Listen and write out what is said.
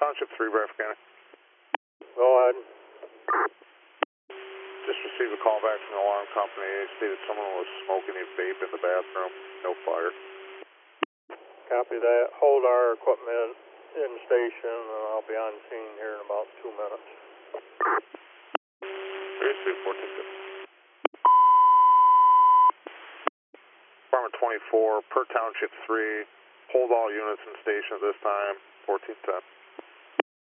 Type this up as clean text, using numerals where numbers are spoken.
Township 3, Bradford County. Go ahead. Just received a call back from the alarm company. They stated someone was smoking a vape in the bathroom. No fire. Copy that. Hold our equipment in station, and I'll be on scene here in about 2 minutes. 3-2-14-2. Department 24, per Township 3. Hold all units in station at this time. 1410.